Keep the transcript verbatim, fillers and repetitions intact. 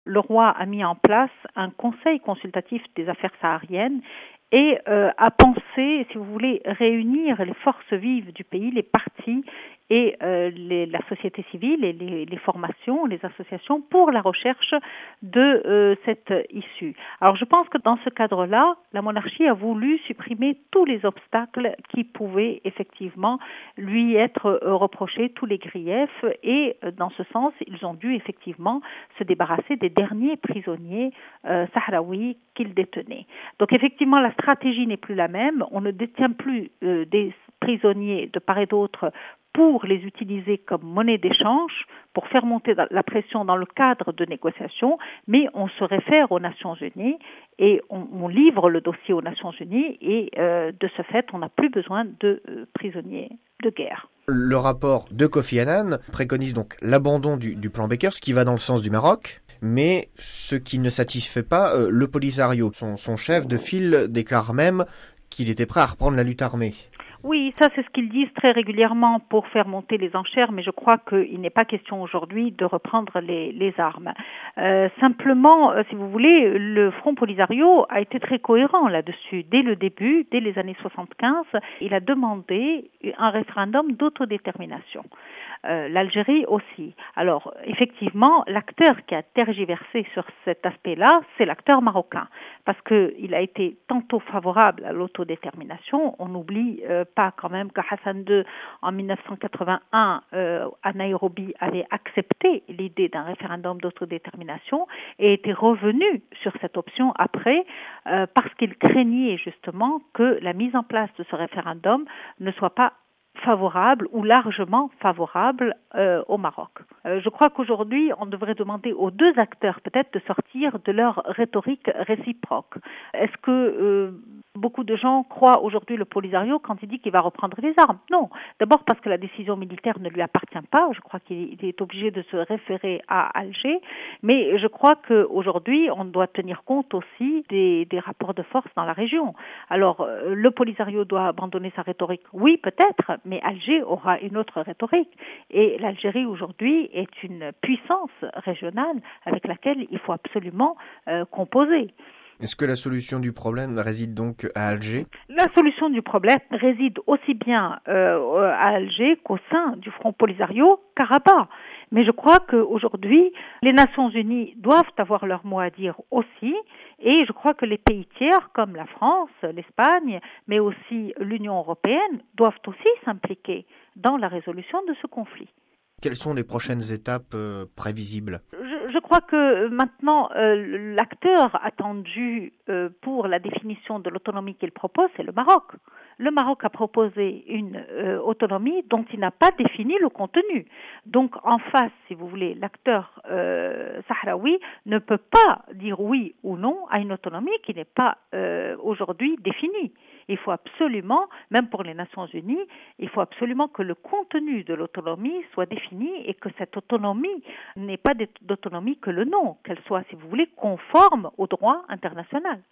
Le roi a mis en place un conseil consultatif des affaires sahariennes et euh, a pensé, si vous voulez, réunir les forces vives du pays, les partis et euh, les, la société civile et les, les formations, les associations pour la recherche de euh, cette issue. Alors je pense que dans ce cadre-là, la monarchie a voulu supprimer tous les obstacles qui pouvaient effectivement lui être euh, reprochés, tous les griefs, et euh, dans ce sens, ils ont dû effectivement se débarrasser des derniers prisonniers euh, sahraouis qu'ils détenaient. Donc effectivement, la stratégie n'est plus la même. On ne détient plus euh, des prisonniers de part et d'autre pour les utiliser comme monnaie d'échange, pour faire monter la pression dans le cadre de négociations, mais on se réfère aux Nations Unies et on, on livre le dossier aux Nations Unies et euh, de ce fait, on n'a plus besoin de euh, prisonniers de guerre. Le rapport de Kofi Annan préconise donc l'abandon du, du plan Baker, ce qui va dans le sens du Maroc, mais ce qui ne satisfait pas euh, le Polisario. Son, son chef de file déclare même qu'il était prêt à reprendre la lutte armée. Oui, ça c'est ce qu'ils disent très régulièrement pour faire monter les enchères, mais je crois qu'il n'est pas question aujourd'hui de reprendre les, les armes. Euh, simplement, si vous voulez, le Front Polisario a été très cohérent là-dessus. Dès le début, dès les années soixante-quinze, il a demandé un référendum d'autodétermination. Euh, L'Algérie aussi. Alors, effectivement, l'acteur qui a tergiversé sur cet aspect-là, c'est l'acteur marocain, parce qu'il a été tantôt favorable à l'autodétermination, on oublie euh, pas quand même que Hassan deux, en mille neuf cent quatre-vingt-un, euh, à Nairobi, avait accepté l'idée d'un référendum d'autodétermination et était revenu sur cette option après, euh, parce qu'il craignait justement que la mise en place de ce référendum ne soit pas favorable ou largement favorable euh, au Maroc. Euh, je crois qu'aujourd'hui, on devrait demander aux deux acteurs peut-être de sortir de leur rhétorique réciproque. Est-ce que euh, beaucoup de gens croient aujourd'hui le Polisario quand il dit qu'il va reprendre les armes? Non. D'abord parce que la décision militaire ne lui appartient pas. Je crois qu'il est obligé de se référer à Alger. Mais je crois qu'aujourd'hui, on doit tenir compte aussi des, des rapports de force dans la région. Alors, euh, le Polisario doit abandonner sa rhétorique? Oui, peut-être, mais Alger aura une autre rhétorique. Et l'Algérie aujourd'hui est une puissance régionale avec laquelle il faut absolument euh, composer. Est-ce que la solution du problème réside donc à Alger? La solution du problème réside aussi bien euh, à Alger qu'au sein du Front Polisario qu'à Rabat. Mais je crois qu'aujourd'hui, les Nations Unies doivent avoir leur mot à dire aussi, et je crois que les pays tiers, comme la France, l'Espagne, mais aussi l'Union européenne, doivent aussi s'impliquer dans la résolution de ce conflit. Quelles sont les prochaines étapes euh, prévisibles? Je, je crois que maintenant, euh, l'acteur attendu euh, pour la définition de l'autonomie qu'il propose, c'est le Maroc. Le Maroc a proposé une euh, autonomie dont il n'a pas défini le contenu. Donc, en face, si vous voulez, l'acteur euh, sahraoui ne peut pas dire oui ou non à une autonomie qui n'est pas euh, aujourd'hui définie. Il faut absolument, même pour les Nations Unies, il faut absolument que le contenu de l'autonomie soit défini et que cette autonomie n'ait pas d'autonomie que le nom, qu'elle soit, si vous voulez, conforme au droit international.